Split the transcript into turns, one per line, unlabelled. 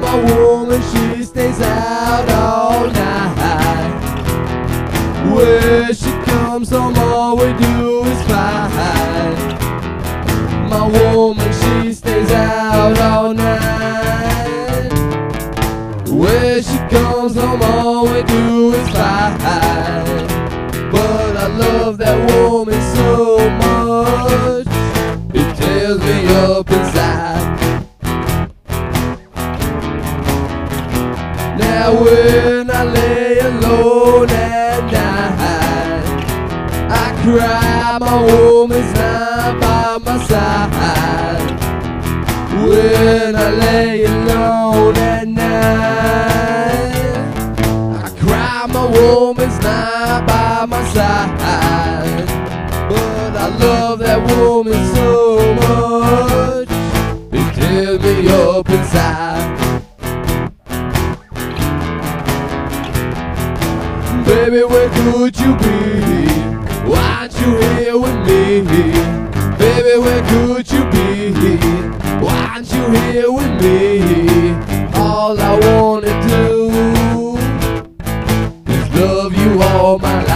my woman, she stays out all night. When she comes home, all we do is fight. My woman, she stays out all night. When she comes home, all we do is fight. But I love that woman so much, it tears me up inside. Now when I lay alone at night, I cry, my woman's not by my side. When I lay alone at night, I cry, my woman's not by my side. But I love that woman so much, it tears me up inside. Baby, where could you be? Why aren't you here with me? Baby, where could you be? Why aren't you here with me? All I wanna do is love you all my life.